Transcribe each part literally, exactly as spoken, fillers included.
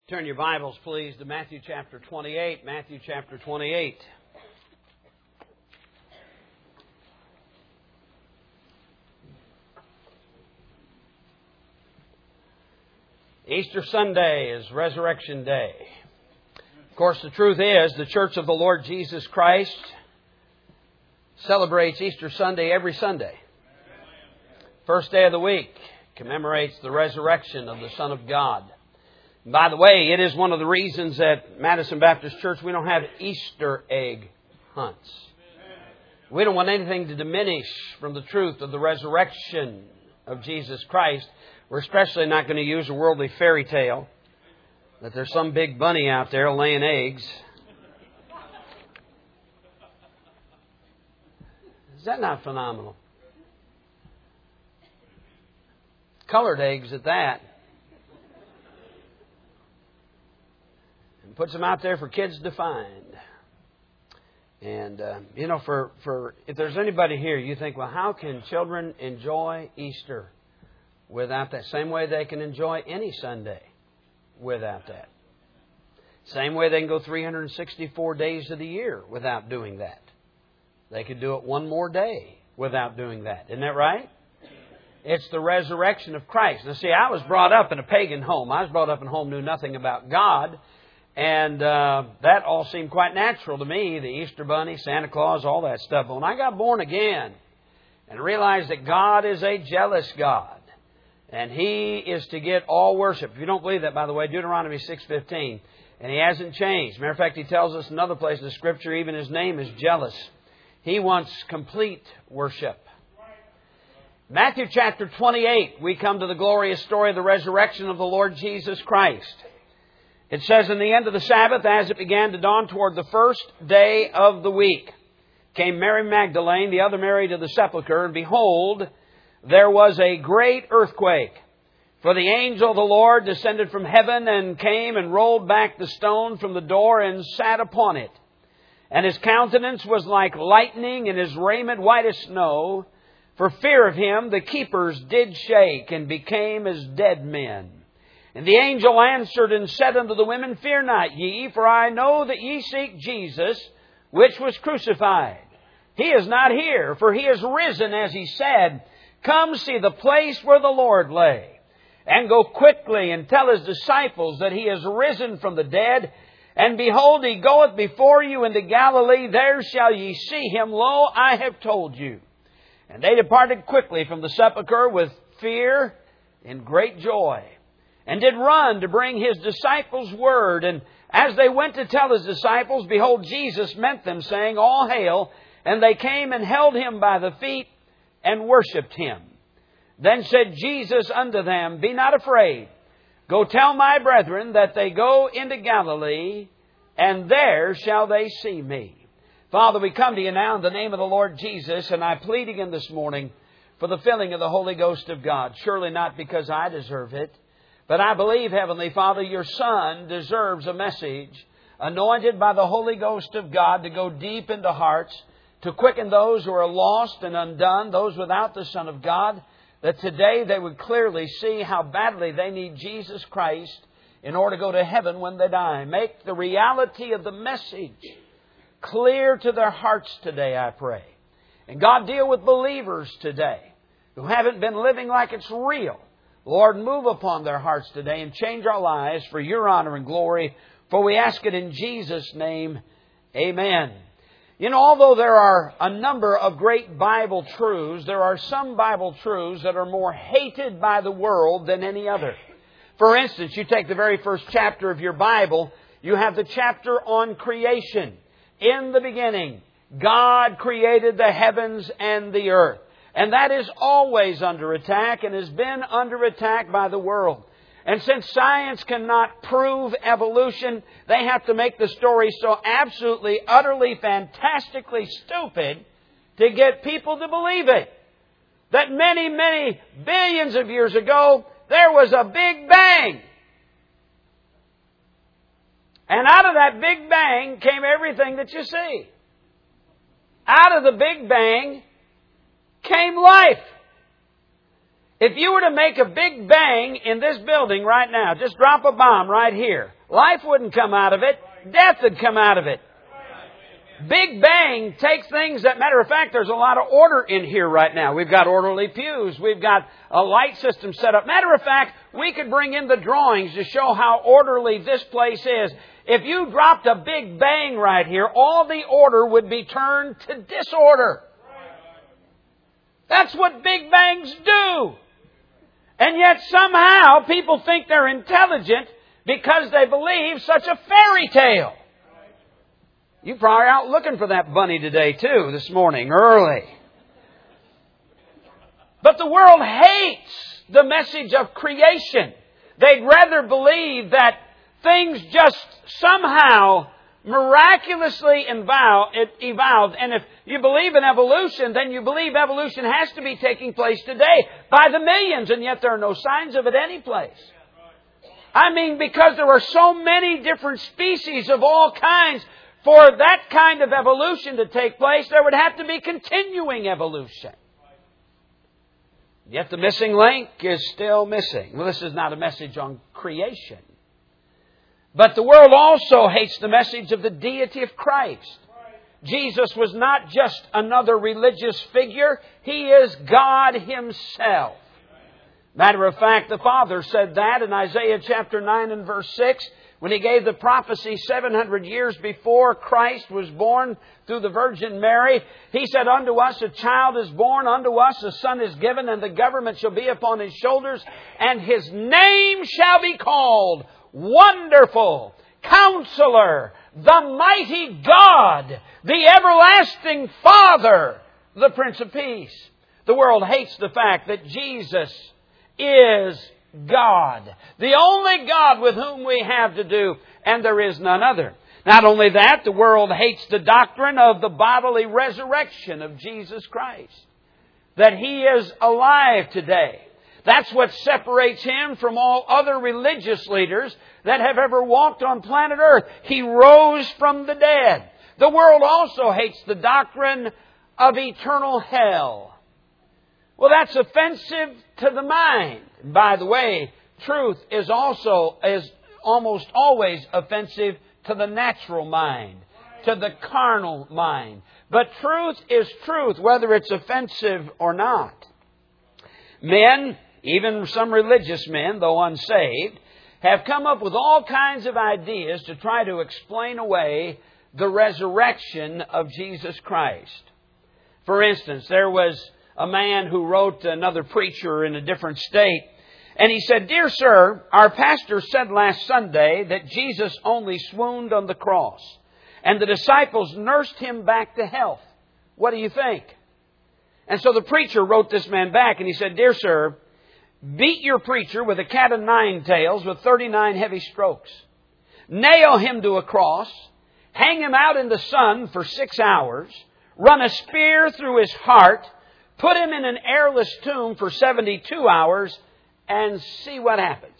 Turn your Bibles, please, to Matthew chapter twenty-eight. Matthew chapter twenty-eight. Easter Sunday is Resurrection Day. Of course, the truth is, the Church of the Lord Jesus Christ celebrates Easter Sunday every Sunday. First day of the week commemorates the resurrection of the Son of God. And by the way, it is one of the reasons at Madison Baptist Church we don't have Easter egg hunts. We don't want anything to diminish from the truth of the resurrection of Jesus Christ. We're especially not going to use a worldly fairy tale that there's some big bunny out there laying eggs. Is that not phenomenal? Colored eggs at that. And puts them out there for kids to find. And, uh, you know, for, for if there's anybody here, you think, well, how can children enjoy Easter without that? Same way they can enjoy any Sunday without that. Same way they can go three hundred sixty-four days of the year without doing that. They could do it one more day without doing that. Isn't that right? It's the resurrection of Christ. Now, see, I was brought up in a pagan home. I was brought up in a home knew nothing about God. And uh, that all seemed quite natural to me, the Easter Bunny, Santa Claus, all that stuff. But when I got born again and realized that God is a jealous God, and He is to get all worship. If you don't believe that, by the way, Deuteronomy six fifteen. And He hasn't changed. Matter of fact, He tells us in another place in the Scripture, even His name is jealous. He wants complete worship. Matthew chapter twenty-eight, we come to the glorious story of the resurrection of the Lord Jesus Christ. It says, in the end of the Sabbath, as it began to dawn toward the first day of the week, came Mary Magdalene, the other Mary, to the sepulchre, and behold, there was a great earthquake. For the angel of the Lord descended from heaven and came and rolled back the stone from the door and sat upon it. And His countenance was like lightning, and His raiment white as snow. For fear of Him, the keepers did shake and became as dead men. And the angel answered and said unto the women, Fear not ye, for I know that ye seek Jesus, which was crucified. He is not here, for He is risen, as He said. Come see the place where the Lord lay. And go quickly and tell His disciples that He is risen from the dead. And behold, He goeth before you into Galilee. There shall ye see Him. Lo, I have told you. And they departed quickly from the sepulchre with fear and great joy, and did run to bring His disciples word. And as they went to tell His disciples, behold, Jesus met them, saying, All hail. And they came and held Him by the feet and worshipped Him. Then said Jesus unto them, Be not afraid. Go tell my brethren that they go into Galilee, and there shall they see me. Father, we come to You now in the name of the Lord Jesus, and I plead again this morning for the filling of the Holy Ghost of God. Surely not because I deserve it, but I believe, Heavenly Father, Your Son deserves a message anointed by the Holy Ghost of God to go deep into hearts, to quicken those who are lost and undone, those without the Son of God, that today they would clearly see how badly they need Jesus Christ in order to go to heaven when they die. Make the reality of the message clear to their hearts today, I pray. And God, deal with believers today who haven't been living like it's real. Lord, move upon their hearts today and change our lives for Your honor and glory. For we ask it in Jesus' name. Amen. You know, although there are a number of great Bible truths, there are some Bible truths that are more hated by the world than any other. For instance, you take the very first chapter of your Bible, you have the chapter on creation. In the beginning, God created the heavens and the earth. And that is always under attack and has been under attack by the world. And since science cannot prove evolution, they have to make the story so absolutely, utterly, fantastically stupid to get people to believe it. That many, many billions of years ago, there was a Big Bang. And out of that Big Bang came everything that you see. Out of the Big Bang came life. If you were to make a big bang in this building right now, just drop a bomb right here, life wouldn't come out of it. Death would come out of it. Big Bang takes things that, matter of fact, there's a lot of order in here right now. We've got orderly pews. We've got a light system set up. Matter of fact, we could bring in the drawings to show how orderly this place is. If you dropped a Big Bang right here, all the order would be turned to disorder. That's what Big Bangs do. And yet somehow people think they're intelligent because they believe such a fairy tale. You probably are out looking for that bunny today too, this morning, early. But the world hates the message of creation. They'd rather believe that things just somehow miraculously evolved. And if you believe in evolution, then you believe evolution has to be taking place today by the millions, and yet there are no signs of it any place. I mean, because there are so many different species of all kinds. For that kind of evolution to take place, there would have to be continuing evolution. Yet the missing link is still missing. Well, this is not a message on creation. But the world also hates the message of the deity of Christ. Jesus was not just another religious figure. He is God Himself. Matter of fact, the Father said that in Isaiah chapter nine and verse six. When He gave the prophecy seven hundred years before Christ was born through the Virgin Mary, He said, "Unto us a child is born, unto us a son is given, and the government shall be upon His shoulders, and His name shall be called Wonderful, Counselor, the Mighty God, the Everlasting Father, the Prince of Peace." The world hates the fact that Jesus is God, the only God with whom we have to do, and there is none other. Not only that, the world hates the doctrine of the bodily resurrection of Jesus Christ, that He is alive today. That's what separates Him from all other religious leaders that have ever walked on planet Earth. He rose from the dead. The world also hates the doctrine of eternal hell. Well, that's offensive to the mind. By the way, truth is also is almost always offensive to the natural mind, to the carnal mind. But truth is truth, whether it's offensive or not. Men, even some religious men, though unsaved, have come up with all kinds of ideas to try to explain away the resurrection of Jesus Christ. For instance, there was a man who wrote another preacher in a different state. And he said, "Dear sir, our pastor said last Sunday that Jesus only swooned on the cross. And the disciples nursed Him back to health. What do you think?" And so the preacher wrote this man back and he said, "Dear sir, beat your preacher with a cat o' nine tails with thirty-nine heavy strokes. Nail him to a cross. Hang him out in the sun for six hours. Run a spear through his heart. Put him in an airless tomb for seventy-two hours and see what happens."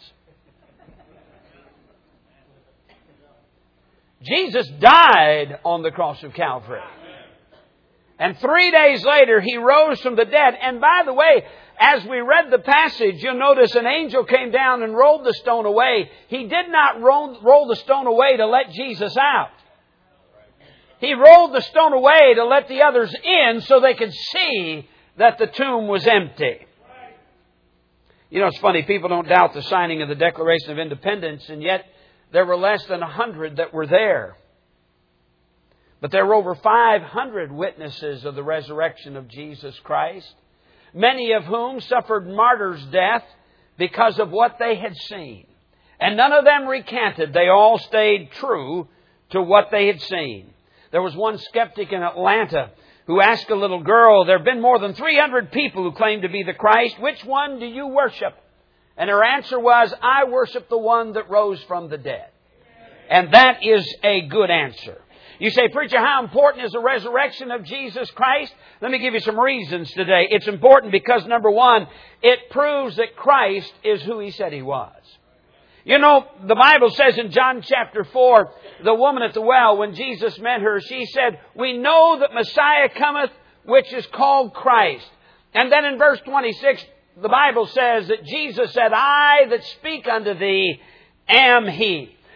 Jesus died on the cross of Calvary. And three days later, He rose from the dead. And by the way, as we read the passage, you'll notice an angel came down and rolled the stone away. He did not roll, roll the stone away to let Jesus out. He rolled the stone away to let the others in so they could see that the tomb was empty. You know, it's funny, people don't doubt the signing of the Declaration of Independence, and yet there were less than a hundred that were there. But there were over five hundred witnesses of the resurrection of Jesus Christ, many of whom suffered martyr's death because of what they had seen. And none of them recanted. They all stayed true to what they had seen. There was one skeptic in Atlanta who asked a little girl, "There have been more than three hundred people who claim to be the Christ. Which one do you worship?" And her answer was, "I worship the one that rose from the dead." And that is a good answer. You say, "Preacher, how important is the resurrection of Jesus Christ?" Let me give you some reasons today. It's important because, number one, it proves that Christ is who He said He was. You know, the Bible says in John chapter four, the woman at the well, when Jesus met her, she said, "We know that Messiah cometh, which is called Christ." And then in verse twenty-six, the Bible says that Jesus said, "I that speak unto thee am He."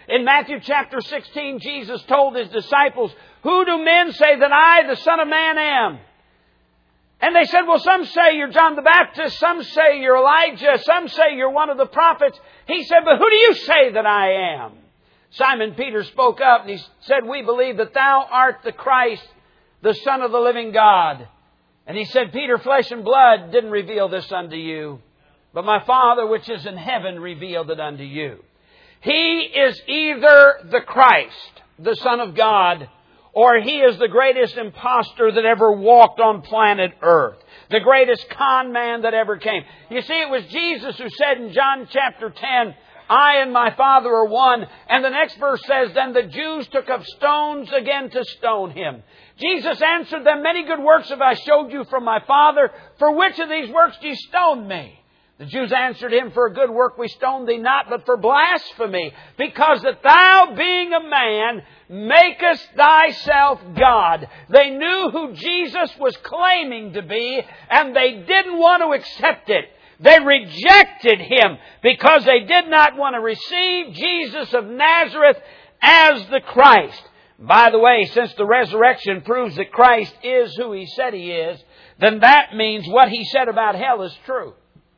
In Matthew chapter sixteen, Jesus told His disciples, "Who do men say that I, the Son of Man, am?" And they said, "Well, some say you're John the Baptist, some say you're Elijah, some say you're one of the prophets." He said, "But who do you say that I am?" Simon Peter spoke up and he said, "We believe that thou art the Christ, the Son of the living God." And he said, "Peter, flesh and blood didn't reveal this unto you, but my Father which is in heaven revealed it unto you." He is either the Christ, the Son of God, or He is the greatest imposter that ever walked on planet Earth. The greatest con man that ever came. You see, it was Jesus who said in John chapter ten, "I and my Father are one." And the next verse says, "Then the Jews took up stones again to stone Him." Jesus answered them, "Many good works have I showed you from my Father. For which of these works do you stone me?" The Jews answered Him, "For a good work we stone thee not, but for blasphemy, because that thou, being a man, makest thyself God." They knew who Jesus was claiming to be, and they didn't want to accept it. They rejected Him because they did not want to receive Jesus of Nazareth as the Christ. By the way, since the resurrection proves that Christ is who He said He is, then that means what He said about hell is true.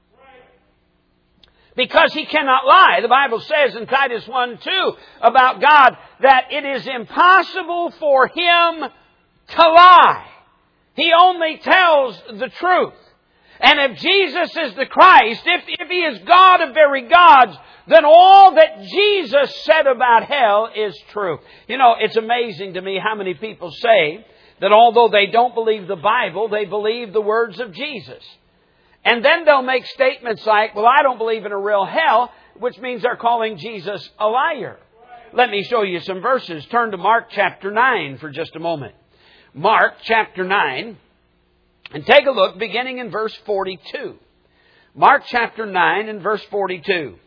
Because He cannot lie. The Bible says in Titus one two about God that it is impossible for Him to lie. He only tells the truth. And if Jesus is the Christ, if, if He is God of very gods, then all that Jesus said about hell is true. You know, it's amazing to me how many people say that although they don't believe the Bible, they believe the words of Jesus. And then they'll make statements like, "Well, I don't believe in a real hell," which means they're calling Jesus a liar. Let me show you some verses. Turn to Mark chapter nine for just a moment. Mark chapter nine. And take a look beginning in verse forty-two. Mark chapter nine and verse forty-two.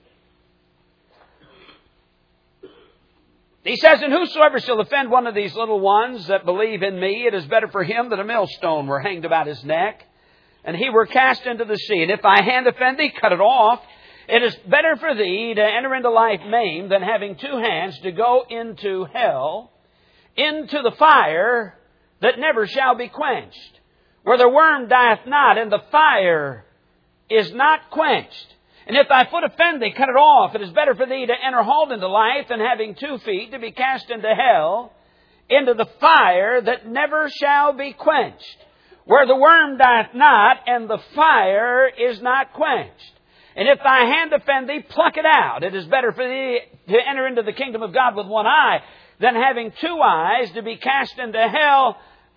He says, "And whosoever shall offend one of these little ones that believe in me, it is better for him that a millstone were hanged about his neck, and he were cast into the sea. And if thy hand offend thee, cut it off. It is better for thee to enter into life maimed than having two hands to go into hell, into the fire that never shall be quenched, where the worm dieth not, and the fire is not quenched. And if thy foot offend thee, cut it off. It is better for thee to enter halt into life than having two feet to be cast into hell, into the fire that never shall be quenched, where the worm dieth not, and the fire is not quenched. And if thy hand offend thee, pluck it out. It is better for thee to enter into the kingdom of God with one eye, than having two eyes to be cast into hell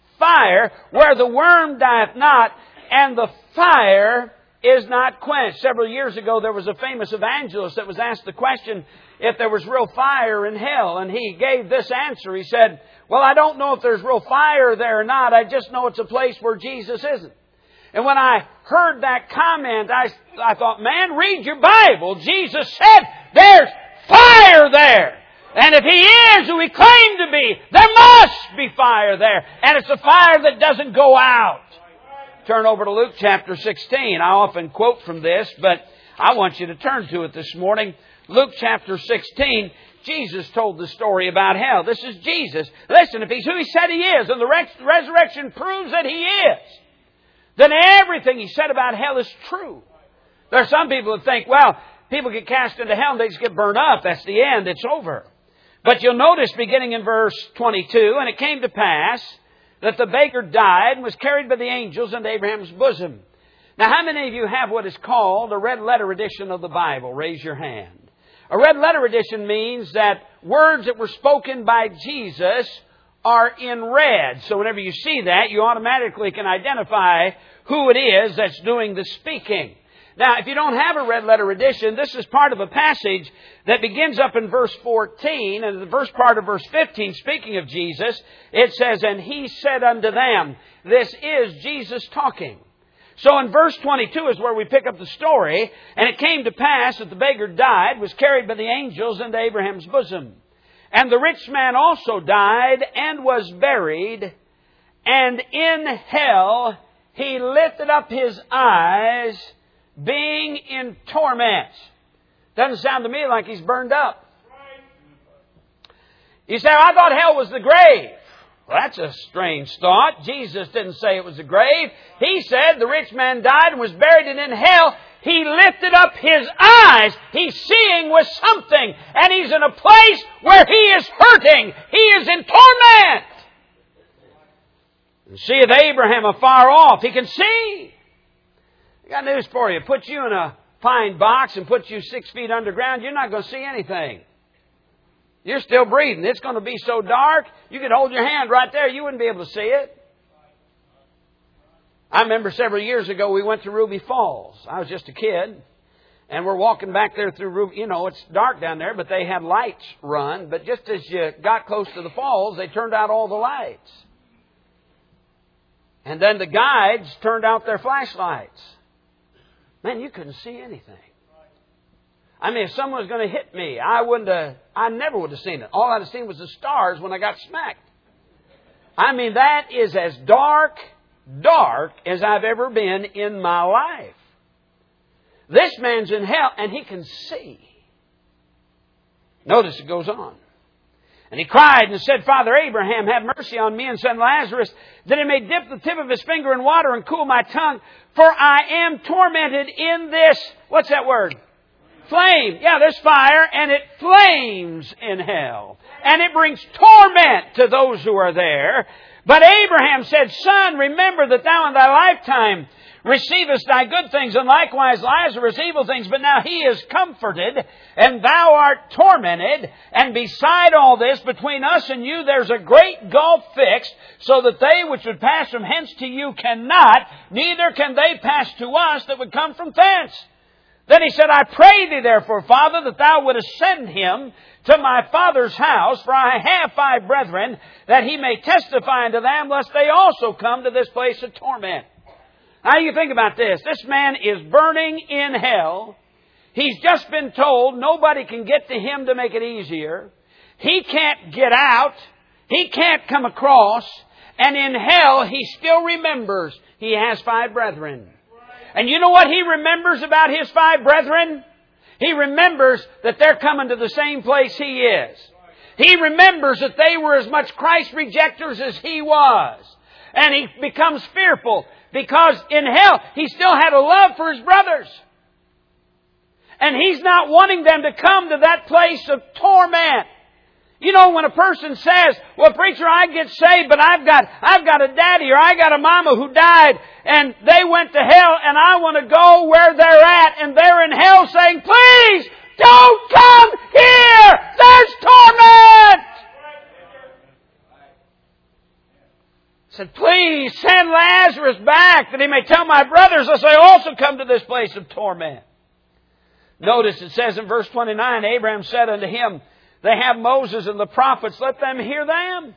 fire, where the worm dieth not, and the fire is not quenched." Several years ago, there was a famous evangelist that was asked the question if there was real fire in hell. And he gave this answer. He said, "Well, I don't know if there's real fire there or not. I just know it's a place where Jesus isn't." And when I heard that comment, I, I thought, man, read your Bible. Jesus said there's fire there. And if He is who He claimed to be, there must be fire there. And it's a fire that doesn't go out. Turn over to Luke chapter sixteen. I often quote from this, but I want you to turn to it this morning. Luke chapter sixteen, Jesus told the story about hell. This is Jesus. Listen, if He's who He said He is, and the resurrection proves that He is, then everything He said about hell is true. There are some people that think, well, people get cast into hell and they just get burned up. That's the end. It's over. But you'll notice beginning in verse twenty-two, "And it came to pass that the baker died and was carried by the angels into Abraham's bosom." Now, how many of you have what is called a red letter edition of the Bible? Raise your hand. A red letter edition means that words that were spoken by Jesus are in red. So whenever you see that, you automatically can identify who it is that's doing the speaking. Now, if you don't have a red letter edition, this is part of a passage that begins up in verse fourteen, and the first part of verse fifteen, speaking of Jesus, it says, "And He said unto them," this is Jesus talking. So in verse twenty-two is where we pick up the story. "And it came to pass that the beggar died, was carried by the angels into Abraham's bosom. And the rich man also died and was buried. And in hell he lifted up his eyes, being in torments." Doesn't sound to me like he's burned up. You say, I thought hell was the grave. Well, that's a strange thought. Jesus didn't say it was a grave. He said the rich man died and was buried, and in hell he lifted up his eyes. He's seeing with something, and he's in a place where he is hurting. He is in torment. And seeth Abraham afar off. He can see. I got news for you. Put you in a pine box and put you six feet underground, you're not going to see anything. You're still breathing. It's going to be so dark, you could hold your hand right there. You wouldn't be able to see it. I remember several years ago we went to Ruby Falls. I was just a kid. And we're walking back there through Ruby. You know, it's dark down there, but they had lights run. But just as you got close to the falls, they turned out all the lights. And then the guides turned out their flashlights. Man, you couldn't see anything. I mean, if someone was going to hit me, I wouldn't have, I never would have seen it. All I'd have seen was the stars when I got smacked. I mean, that is as dark, dark as I've ever been in my life. This man's in hell and he can see. Notice it goes on. And he cried and said, Father Abraham, have mercy on me and send Lazarus, that he may dip the tip of his finger in water and cool my tongue, for I am tormented in this, what's that word? Flame. Yeah, there's fire, and it flames in hell. And it brings torment to those who are there. But Abraham said, Son, remember that thou in thy lifetime receivest thy good things, and likewise Lazarus evil things. But now he is comforted, and thou art tormented. And beside all this, between us and you, there's a great gulf fixed, so that they which would pass from hence to you cannot, neither can they pass to us that would come from thence. Then he said, I pray thee therefore, Father, that thou wouldest send him to my father's house, for I have five brethren, that he may testify unto them, lest they also come to this place of torment. Now you think about this. This man is burning in hell. He's just been told nobody can get to him to make it easier. He can't get out. He can't come across. And in hell, he still remembers he has five brethren. And you know what he remembers about his five brethren? He remembers that they're coming to the same place he is. He remembers that they were as much Christ rejectors as he was. And he becomes fearful because in hell he still had a love for his brothers. And he's not wanting them to come to that place of torment. You know, when a person says, well, preacher, I get saved, but I've got, I've got a daddy or I got a mama who died and they went to hell and I want to go where they're at, and they're in hell saying, please don't come here. There's torment. I said, please send Lazarus back that he may tell my brothers lest they also come to this place of torment. Notice it says in verse twenty-nine, Abraham said unto him, they have Moses and the prophets, let them hear them.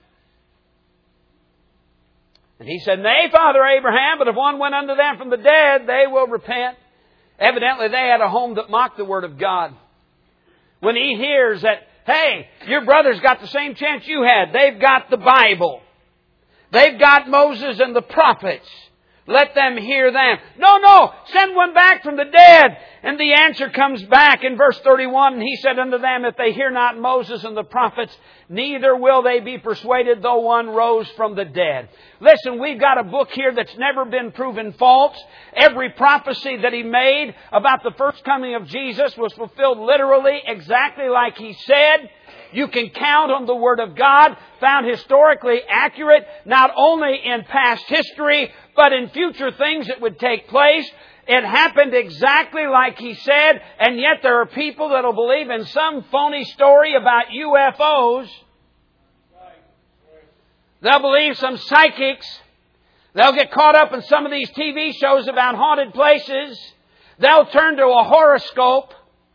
And he said, Nay, Father Abraham, but if one went unto them from the dead, they will repent. Evidently, they had a home that mocked the Word of God. When he hears that, hey, your brother's got the same chance you had. They've got the Bible. They've got Moses and the prophets. Let them hear them. No, no, send one back from the dead. And the answer comes back in verse thirty-one. And he said unto them, if they hear not Moses and the prophets, neither will they be persuaded, though one rose from the dead. Listen, we've got a book here that's never been proven false. Every prophecy that he made about the first coming of Jesus was fulfilled literally exactly like he said. You can count on the Word of God, found historically accurate, not only in past history, but in future things that would take place. It happened exactly like he said, and yet there are people that will believe in some phony story about U F Os. They'll believe some psychics. They'll get caught up in some of these T V shows about haunted places. They'll turn to a horoscope.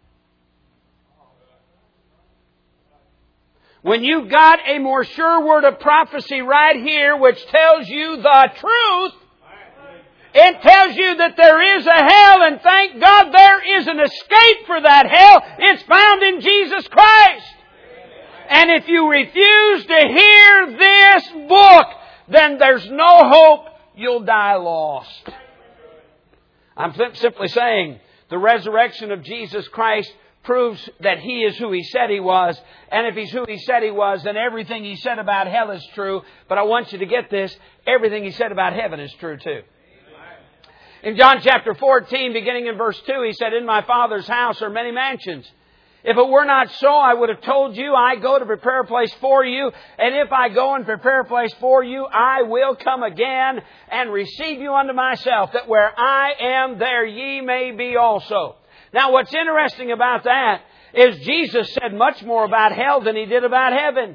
When you've got a more sure word of prophecy right here which tells you the truth, it tells you that there is a hell, and thank God there is an escape for that hell. It's found in Jesus Christ. And if you refuse to hear this book, then there's no hope. You'll die lost. I'm simply saying the resurrection of Jesus Christ proves that He is who He said He was. And if He's who He said He was, then everything He said about hell is true. But I want you to get this, everything He said about heaven is true too. In John chapter fourteen, beginning in verse two, He said, "In my Father's house are many mansions. If it were not so, I would have told you, I go to prepare a place for you. And if I go and prepare a place for you, I will come again and receive you unto myself, that where I am, there ye may be also." Now, what's interesting about that is Jesus said much more about hell than He did about heaven.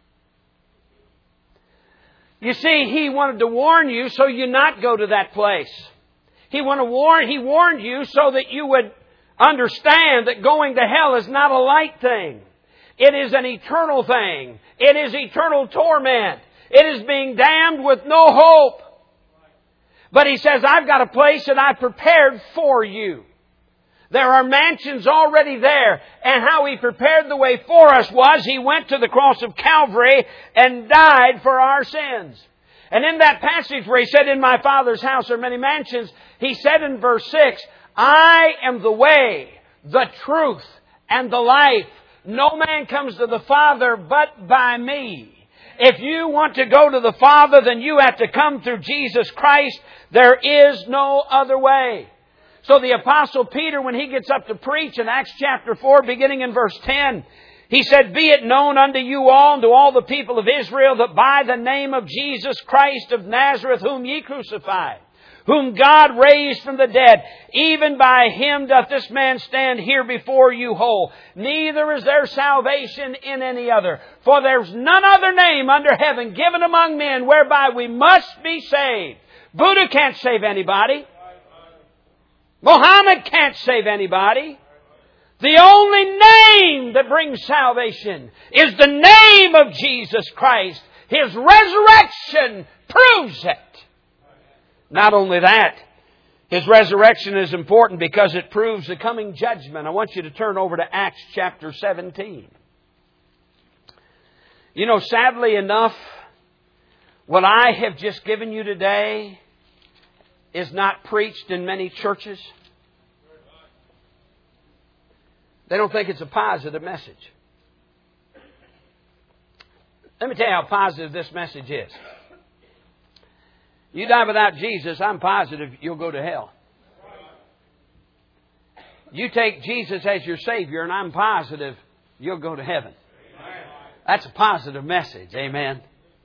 You see, He wanted to warn you so you not go to that place. He wanted to warn, He warned you so that you would understand that going to hell is not a light thing. It is an eternal thing. It is eternal torment. It is being damned with no hope. But He says, I've got a place that I prepared for you. There are mansions already there. And how He prepared the way for us was He went to the cross of Calvary and died for our sins. And in that passage where He said, "In my Father's house are many mansions," He said in verse six, "I am the way, the truth, and the life. No man comes to the Father but by me." If you want to go to the Father, then you have to come through Jesus Christ. There is no other way. So the Apostle Peter, when he gets up to preach in Acts chapter four, beginning in verse ten, he said, "Be it known unto you all and to all the people of Israel that by the name of Jesus Christ of Nazareth, whom ye crucified, whom God raised from the dead, even by Him doth this man stand here before you whole. Neither is there salvation in any other. For there's none other name under heaven given among men whereby we must be saved." Buddha can't save anybody. Mohammed can't save anybody. The only name that brings salvation is the name of Jesus Christ. His resurrection proves it. Not only that, His resurrection is important because it proves the coming judgment. I want you to turn over to Acts chapter seventeen. You know, sadly enough, what I have just given you today is not preached in many churches. They don't think it's a positive message. Let me tell you how positive this message is. You die without Jesus, I'm positive you'll go to hell. You take Jesus as your Savior, and I'm positive you'll go to heaven. That's a positive message. Amen.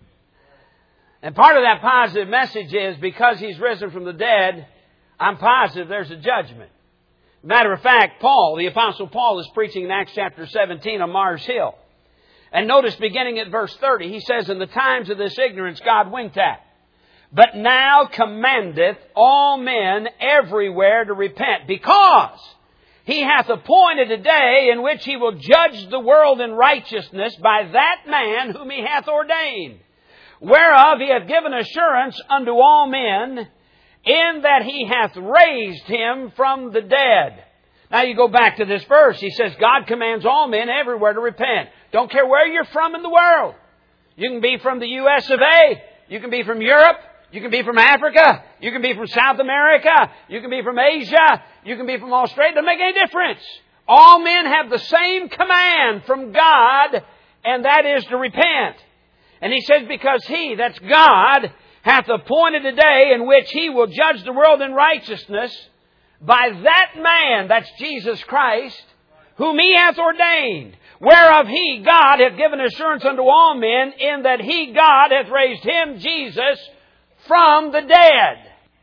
And part of that positive message is because He's risen from the dead, I'm positive there's a judgment. Matter of fact, Paul, the Apostle Paul, is preaching in Acts chapter seventeen on Mars Hill. And notice beginning at verse thirty, he says, "In the times of this ignorance God winked at, but now commandeth all men everywhere to repent, because He hath appointed a day in which He will judge the world in righteousness by that man whom He hath ordained, whereof He hath given assurance unto all men, in that He hath raised Him from the dead." Now you go back to this verse. He says, God commands all men everywhere to repent. Don't care where you're from in the world. You can be from the U S of A. You can be from Europe. You can be from Africa. You can be from South America. You can be from Asia. You can be from Australia. It doesn't make any difference. All men have the same command from God, and that is to repent. And He says, because He, that's God, hath appointed a day in which He will judge the world in righteousness by that man, that's Jesus Christ, whom He hath ordained, whereof He, God, hath given assurance unto all men, in that He, God, hath raised Him, Jesus, from the dead.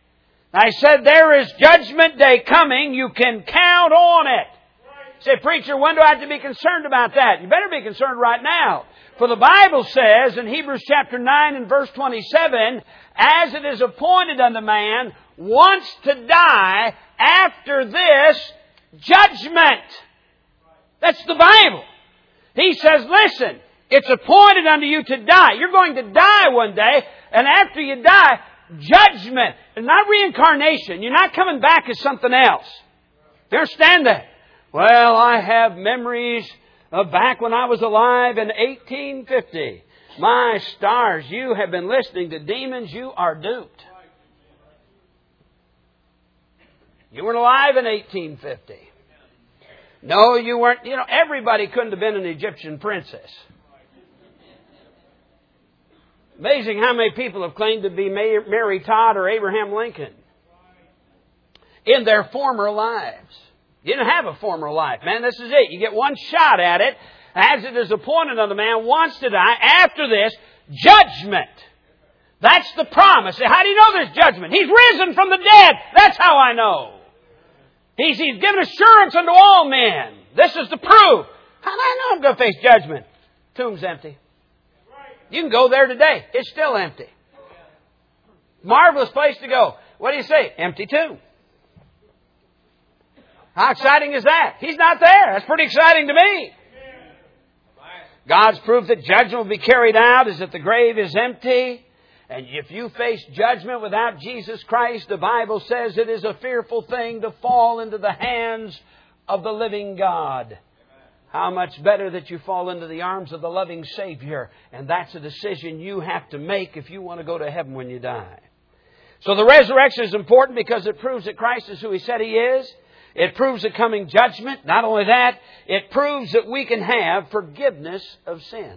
I said there is judgment day coming. You can count on it. Say, preacher, when do I have to be concerned about that? You better be concerned right now. For the Bible says in Hebrews chapter nine and verse twenty-seven, "As it is appointed unto man once to die, after this judgment." That's the Bible. He says, listen, it's appointed unto you to die. You're going to die one day, and after you die, judgment. And not reincarnation. You're not coming back as something else. You understand that? Well, I have memories of back when I was alive in eighteen fifty. My stars, you have been listening to demons. You are duped. You weren't alive in eighteen fifty. No, you weren't. You know, everybody couldn't have been an Egyptian princess. Amazing how many people have claimed to be Mary Todd or Abraham Lincoln in their former lives. You didn't have a former life, man. This is it. You get one shot at it. As it is appointed unto man once to die. After this, judgment. That's the promise. How do you know there's judgment? He's risen from the dead. That's how I know. He's, he's given assurance unto all men. This is the proof. How do I know I'm going to face judgment? Tomb's empty. You can go there today. It's still empty. Marvelous place to go. What do you say? Empty tomb. How exciting is that? He's not there. That's pretty exciting to me. God's proof that judgment will be carried out is that the grave is empty. And if you face judgment without Jesus Christ, the Bible says it is a fearful thing to fall into the hands of the living God. How much better that you fall into the arms of the loving Savior. And that's a decision you have to make if you want to go to heaven when you die. So the resurrection is important because it proves that Christ is who He said He is. It proves the coming judgment. Not only that, it proves that we can have forgiveness of sins.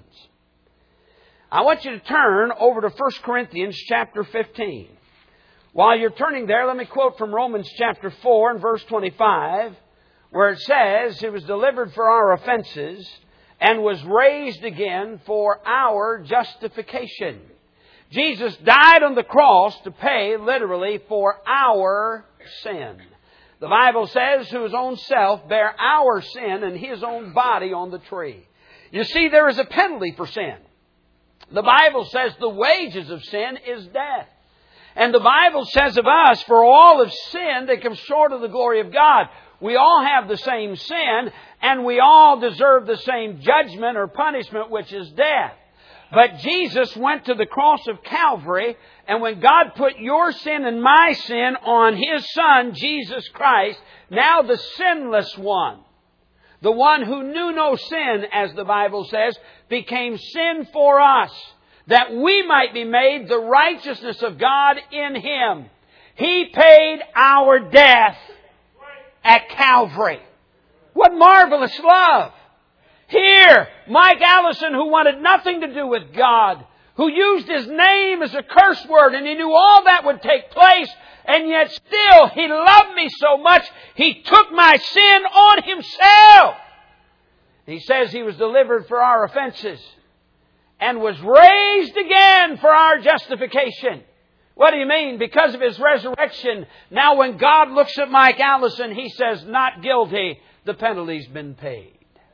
I want you to turn over to First Corinthians chapter fifteen. While you're turning there, let me quote from Romans chapter four and verse twenty-five, where it says, He was delivered for our offenses and was raised again for our justification. Jesus died on the cross to pay, literally, for our sin. The Bible says, who His own self bare our sin in His own body on the tree. You see, there is a penalty for sin. The Bible says the wages of sin is death. And the Bible says of us, for all have sinned, they come short of the glory of God. We all have the same sin, and we all deserve the same judgment or punishment, which is death. But Jesus went to the cross of Calvary, and when God put your sin and my sin on His Son, Jesus Christ, now the sinless one, the one who knew no sin, as the Bible says, became sin for us, that we might be made the righteousness of God in Him. He paid our death at Calvary. What marvelous love! Here, Mike Allison, who wanted nothing to do with God, who used his name as a curse word, and he knew all that would take place, and yet still He loved me so much, He took my sin on Himself. He says He was delivered for our offenses and was raised again for our justification. What do you mean? Because of His resurrection, now when God looks at Mike Allison, He says, not guilty, the penalty's been paid.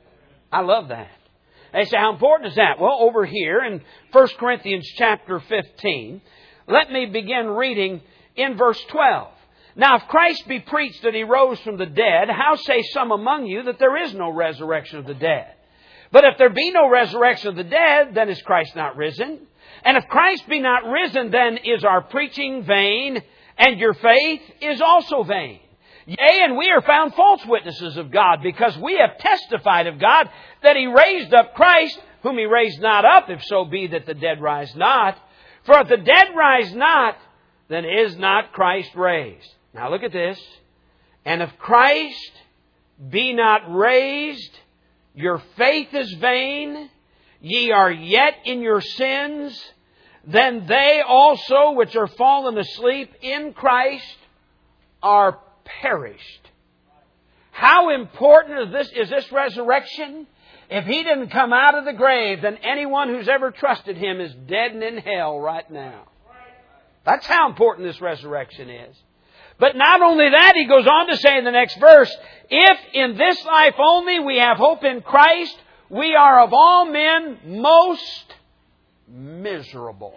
I love that. They say, how important is that? Well, over here in First Corinthians chapter fifteen, let me begin reading in verse twelve. Now, if Christ be preached that He rose from the dead, how say some among you that there is no resurrection of the dead? But if there be no resurrection of the dead, then is Christ not risen? And if Christ be not risen, then is our preaching vain, and your faith is also vain. Yea, and we are found false witnesses of God, because we have testified of God that He raised up Christ, whom He raised not up, if so be that the dead rise not. For if the dead rise not, then is not Christ raised. Now look at this. And if Christ be not raised, your faith is vain, ye are yet in your sins, then they also which are fallen asleep in Christ are perished. How important is this, is this resurrection? If He didn't come out of the grave, then anyone who's ever trusted Him is dead and in hell right now. That's how important this resurrection is. But not only that, he goes on to say in the next verse, if in this life only we have hope in Christ, we are of all men most miserable.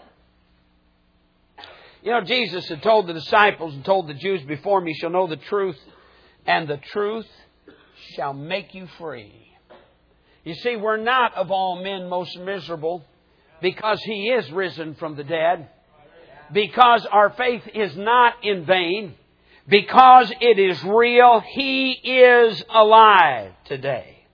You know, Jesus had told the disciples and told the Jews before me, shall know the truth, and the truth shall make you free. You see, we're not of all men most miserable because He is risen from the dead, because our faith is not in vain, because it is real. He is alive today.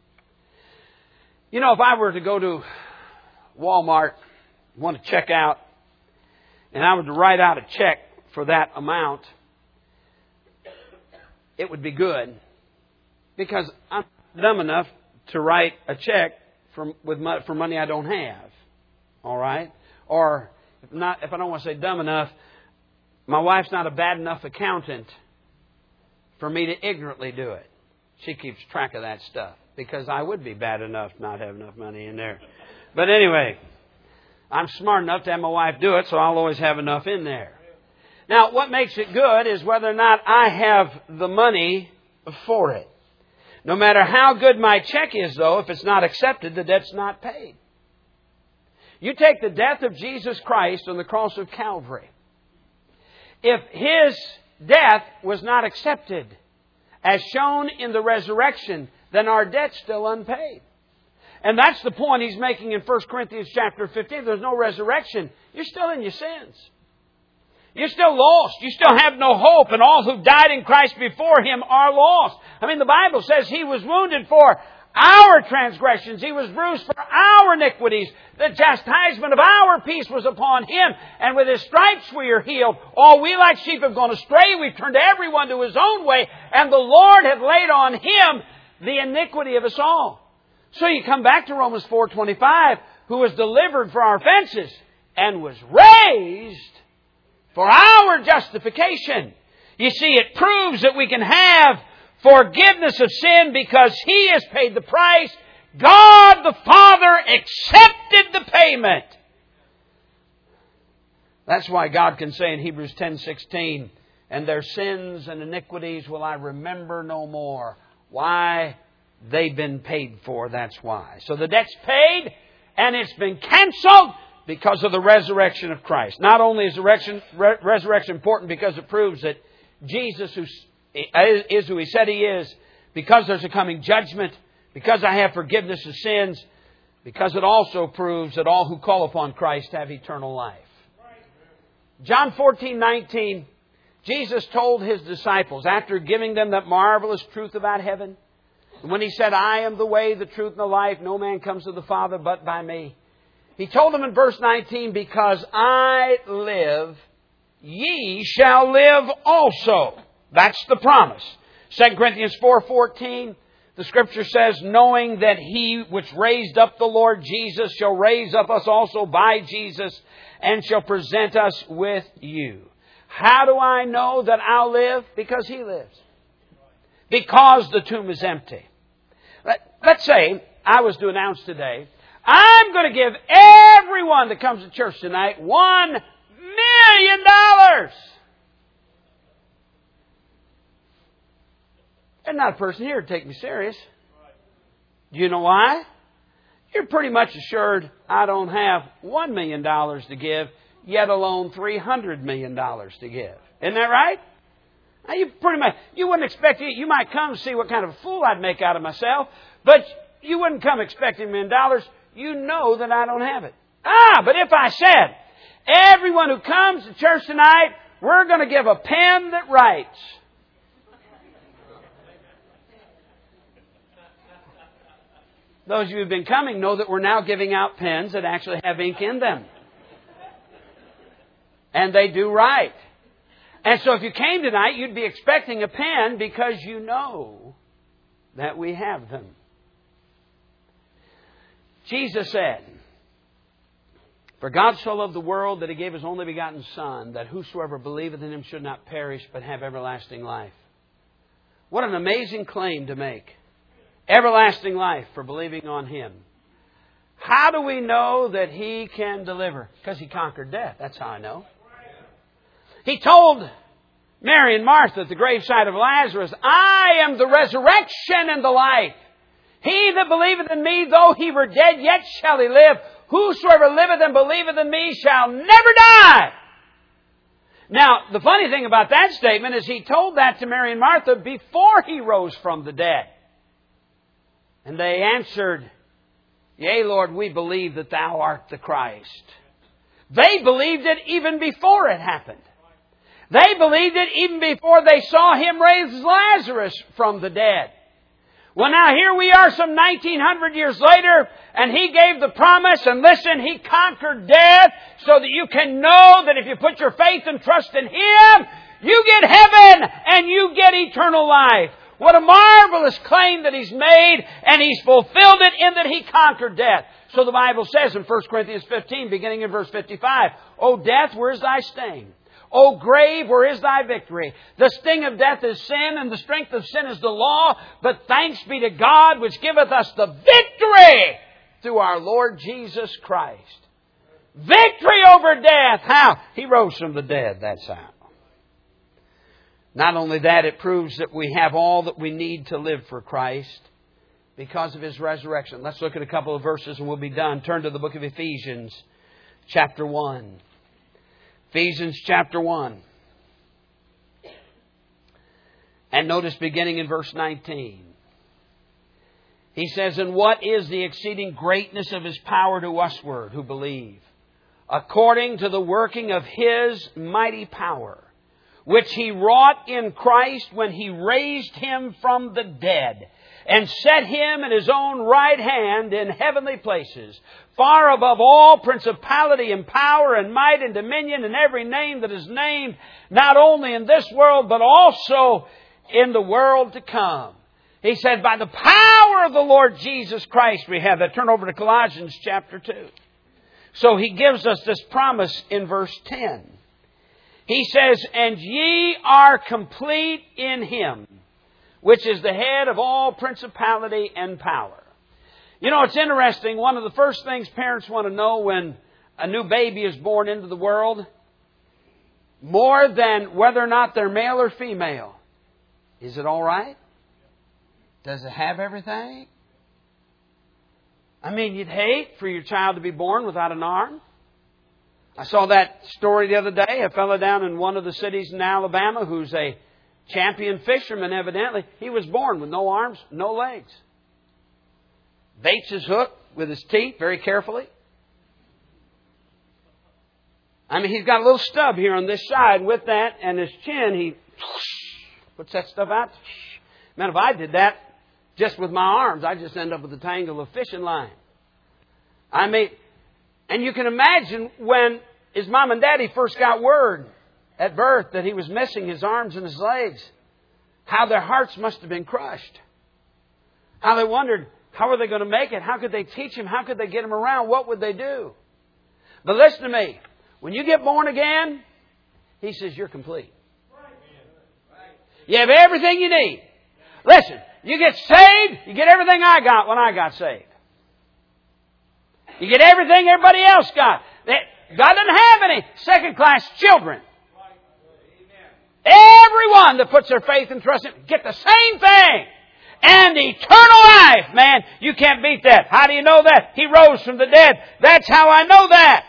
You know, if I were to go to Walmart, want to check out, and I were to write out a check for that amount, it would be good. Because I'm dumb enough to write a check for, with mo- for money I don't have. All right? Or if, not, if I don't want to say dumb enough, my wife's not a bad enough accountant for me to ignorantly do it. She keeps track of that stuff. Because I would be bad enough not have enough money in there. But anyway, I'm smart enough to have my wife do it, so I'll always have enough in there. Now, what makes it good is whether or not I have the money for it. No matter how good my check is, though, if it's not accepted, the debt's not paid. You take the death of Jesus Christ on the cross of Calvary. If His death was not accepted, as shown in the resurrection, then our debt's still unpaid. And that's the point He's making in First Corinthians chapter fifteen. If there's no resurrection, you're still in your sins. You're still lost. You still have no hope. And all who died in Christ before Him are lost. I mean, the Bible says He was wounded for our transgressions. He was bruised for our iniquities. The chastisement of our peace was upon Him. And with His stripes we are healed. All we like sheep have gone astray. We've turned everyone to his own way. And the Lord hath laid on Him the iniquity of us all. So you come back to Romans four twenty-five, who was delivered for our offenses and was raised for our justification. You see, it proves that we can have forgiveness of sin because He has paid the price. God the Father accepted the payment. That's why God can say in Hebrews ten sixteen, and their sins and iniquities will I remember no more. Why? They've been paid for, that's why. So the debt's paid, and it's been canceled because of the resurrection of Christ. Not only is the resurrection, re- resurrection important because it proves that Jesus who is who He said He is, because there's a coming judgment, because I have forgiveness of sins, because it also proves that all who call upon Christ have eternal life. John fourteen nineteen, Jesus told His disciples, after giving them that marvelous truth about heaven, when He said, I am the way, the truth, and the life, no man comes to the Father but by me. He told them in verse nineteen, because I live, ye shall live also. That's the promise. Second Corinthians four fourteen, the Scripture says, knowing that He which raised up the Lord Jesus shall raise up us also by Jesus and shall present us with you. How do I know that I'll live? Because He lives. Because the tomb is empty. Let, let's say I was to announce today, I'm going to give everyone that comes to church tonight one million dollars. There's not a person here to take me serious. Do you know why? You're pretty much assured I don't have one million dollars to give, yet alone three hundred million dollars to give. Isn't that right? Now you pretty much, you wouldn't expect it. You might come to see what kind of a fool I'd make out of myself, but you wouldn't come expecting a million dollars. You know that I don't have it. Ah, but if I said, everyone who comes to church tonight, we're going to give a pen that writes. Those of you who've been coming know that we're now giving out pens that actually have ink in them. And they do write. And so if you came tonight, you'd be expecting a pen because you know that we have them. Jesus said, for God so loved the world that He gave His only begotten Son, that whosoever believeth in Him should not perish but have everlasting life. What an amazing claim to make. Everlasting life for believing on Him. How do we know that He can deliver? Because He conquered death. That's how I know. He told Mary and Martha at the graveside of Lazarus, I am the resurrection and the life. He that believeth in me, though he were dead, yet shall he live. Whosoever liveth and believeth in me shall never die. Now, the funny thing about that statement is He told that to Mary and Martha before He rose from the dead. And they answered, Yea, Lord, we believe that Thou art the Christ. They believed it even before it happened. They believed it even before they saw Him raise Lazarus from the dead. Well, now here we are some nineteen hundred years later, and He gave the promise, and listen, He conquered death so that you can know that if you put your faith and trust in Him, you get heaven and you get eternal life. What a marvelous claim that He's made, and He's fulfilled it in that He conquered death. So the Bible says in First Corinthians fifteen, beginning in verse fifty-five, O death, where is thy sting? O grave, where is thy victory? The sting of death is sin, and the strength of sin is the law. But thanks be to God, which giveth us the victory through our Lord Jesus Christ. Victory over death. How? He rose from the dead. That's how. Not only that, it proves that we have all that we need to live for Christ because of His resurrection. Let's look at a couple of verses and we'll be done. Turn to the book of Ephesians, chapter one. Ephesians chapter one. And notice beginning in verse nineteen. He says, And what is the exceeding greatness of His power to usward who believe, according to the working of His mighty power, which He wrought in Christ when He raised Him from the dead, and set Him at His own right hand in heavenly places, far above all principality and power and might and dominion and every name that is named, not only in this world, but also in the world to come. He said, by the power of the Lord Jesus Christ we have that. Turn over to Colossians chapter two. So He gives us this promise in verse ten. He says, And ye are complete in Him, which is the head of all principality and power. You know, it's interesting. One of the first things parents want to know when a new baby is born into the world, more than whether or not they're male or female, is it all right? Does it have everything? I mean, you'd hate for your child to be born without an arm. I saw that story the other day. A fellow down in one of the cities in Alabama who's a champion fisherman, evidently. He was born with no arms, no legs. Baits his hook with his teeth very carefully. I mean, he's got a little stub here on this side. With that and his chin, he puts that stuff out. Man, if I did that just with my arms, I'd just end up with a tangle of fishing line. I mean, and you can imagine when his mom and daddy first got word at birth that he was missing his arms and his legs, how their hearts must have been crushed. How they wondered, how are they going to make it? How could they teach him? How could they get him around? What would they do? But listen to me. When you get born again, He says you're complete. You have everything you need. Listen, you get saved, you get everything I got when I got saved. You get everything everybody else got. God doesn't have any second-class children. Everyone that puts their faith and trust in Him get the same thing. And eternal life, man, you can't beat that. How do you know that? He rose from the dead. That's how I know that.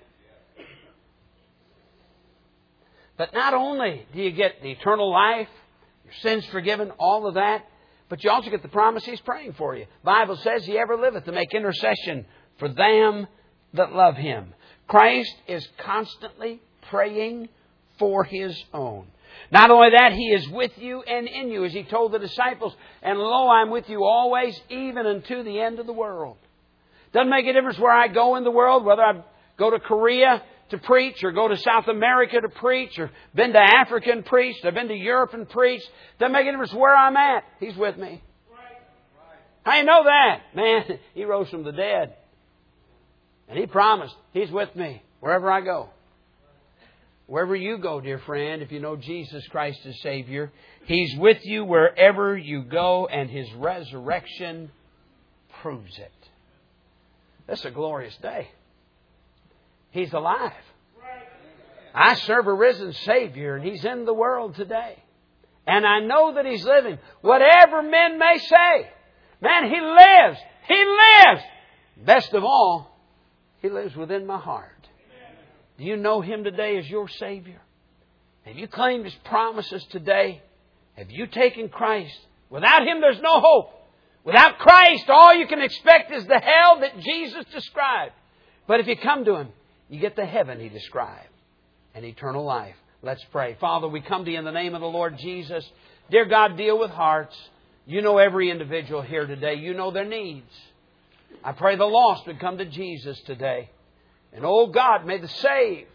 But not only do you get the eternal life, your sins forgiven, all of that, but you also get the promise He's praying for you. The Bible says He ever liveth to make intercession for them that love Him. Christ is constantly praying for His own. Not only that, He is with you and in you, as He told the disciples, and lo, I'm with you always, even unto the end of the world. Doesn't make a difference where I go in the world, whether I go to Korea to preach, or go to South America to preach, or been to Africa and preached, I've been to Europe and preached. Doesn't make a difference where I'm at. He's with me. How do you know that? Man, He rose from the dead. And He promised He's with me wherever I go. Wherever you go, dear friend, if you know Jesus Christ as Savior, He's with you wherever you go, and His resurrection proves it. This is a glorious day. He's alive. I serve a risen Savior, and He's in the world today. And I know that He's living. Whatever men may say, man, He lives. He lives. Best of all, He lives within my heart. Do you know Him today as your Savior? Have you claimed His promises today? Have you taken Christ? Without Him, there's no hope. Without Christ, all you can expect is the hell that Jesus described. But if you come to Him, you get the heaven He described and eternal life. Let's pray. Father, we come to You in the name of the Lord Jesus. Dear God, deal with hearts. You know every individual here today. You know their needs. I pray the lost would come to Jesus today. And oh God, may the saved,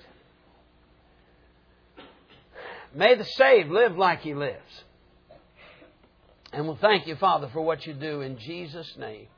may the saved live like He lives. And we'll thank you, Father, for what you do in Jesus' name.